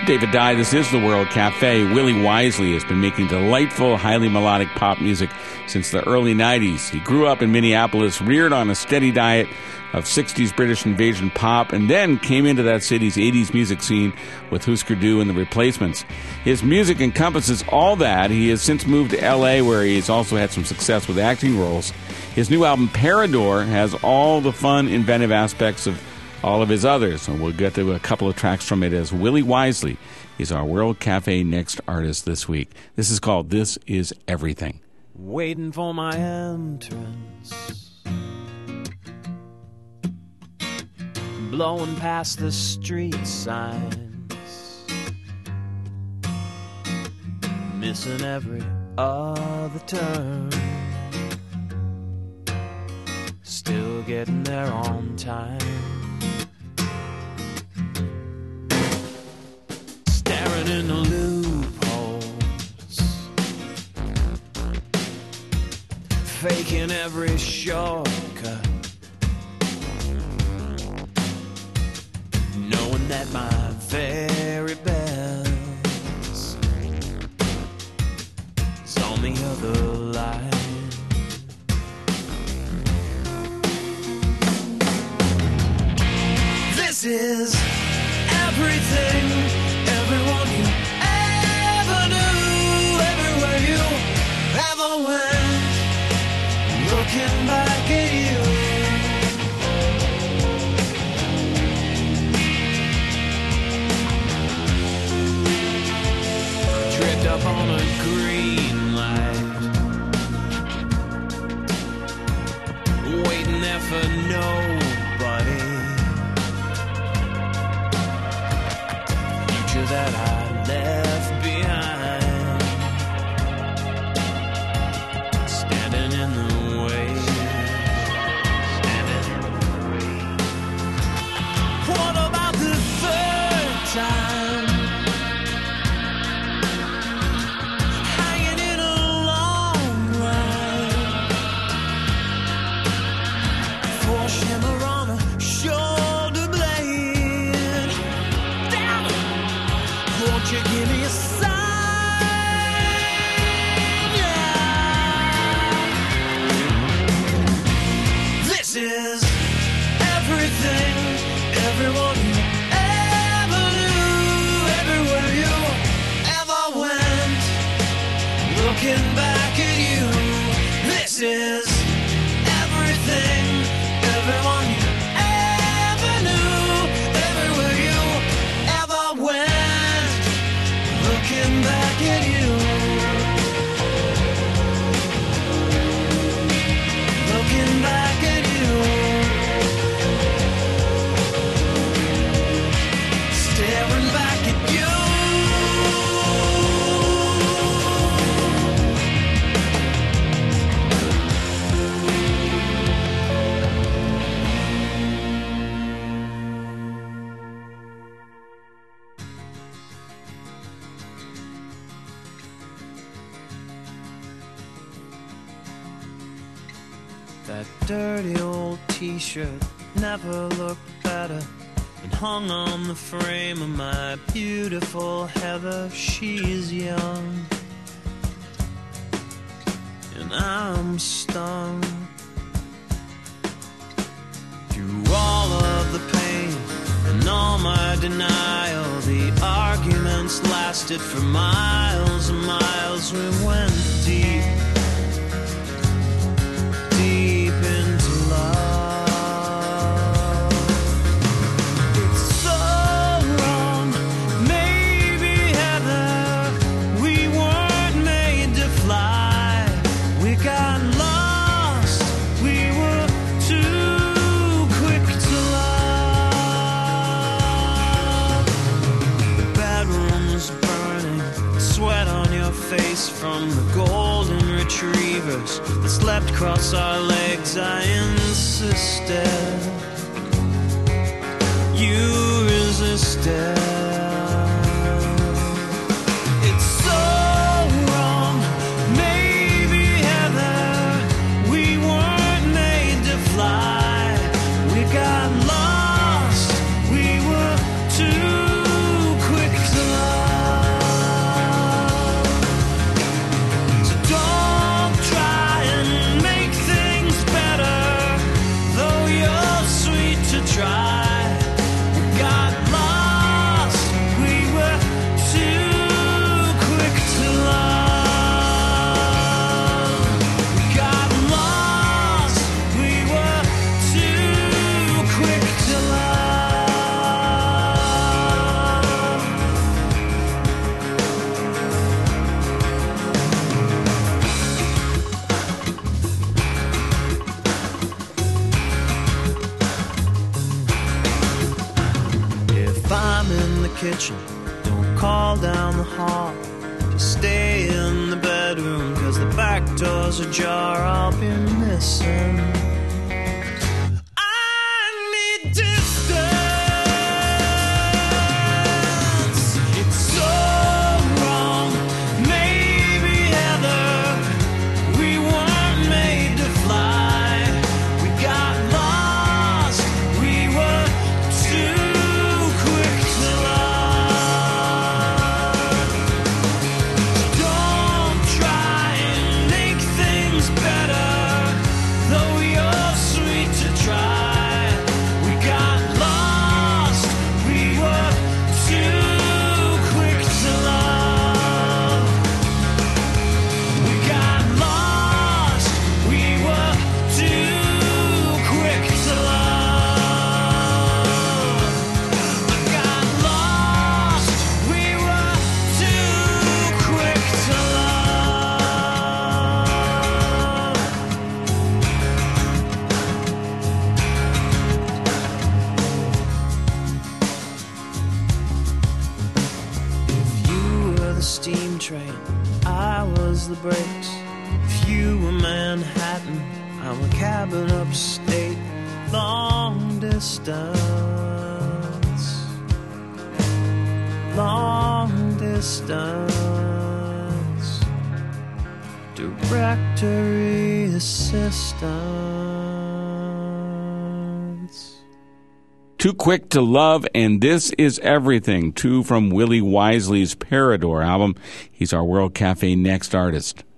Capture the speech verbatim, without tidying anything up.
David Dye, this is the World Cafe. Willie Wisely has been making delightful, highly melodic pop music since the early nineties. He grew up in Minneapolis, reared on a steady diet of sixties British invasion pop, and then came into that city's eighties music scene with Husker Du and the Replacements. His music encompasses all that. He has since moved to L A, where he has also had some success with acting roles. His new album, Parador, has all the fun, inventive aspects of all of his others, and we'll get to a couple of tracks from it as Willie Wisely is our World Cafe next artist this week. This is called This Is Everything. Waiting for my entrance, blowing past the street signs, missing every other turn, still getting there on time. Staring in the loopholes, faking every shortcut, knowing that my very best is on the other line. This is everything. Everyone you ever knew, everywhere you ever went, looking back at you. Tripped up on a green light, waiting there for nobody. That I left behind, standing in the way, standing in the way. What about the third time? Hanging in a long line, for shimmer on a shoulder blade. Damn it! Won't you give me a sign? Yeah. This is everything, everyone you ever knew, everywhere you ever went, looking back at you. This is everything, everyone you ever knew, everywhere you ever went, looking back at you, looking back at you, staring back at you. That dirty old t-shirt never looked better than hung on the frame of my beautiful Heather. She's young and I'm stung. Through all of the pain and all my denial, the arguments lasted for miles and miles. We went deep, deep into love. It's so wrong, maybe Heather, we weren't made to fly. We got lost, we were too quick to love. The bedroom was burning, sweat on your face from the golden retrievers that slept across our legs. I insisted, you resisted. It's so wrong, maybe Heather, we weren't made to fly. We got lost, we were too quick to love. kitchen, don't call down the hall. Just stay in the bedroom, cause the back door's ajar. I'll be missing. Steam train, I was the brakes. If you were Manhattan, I'm a cabin upstate. Long distance, long distance, directory assistance. Too Quick to Love and This Is Everything, two from Willie Wisely's Parador album. He's our World Cafe Next artist.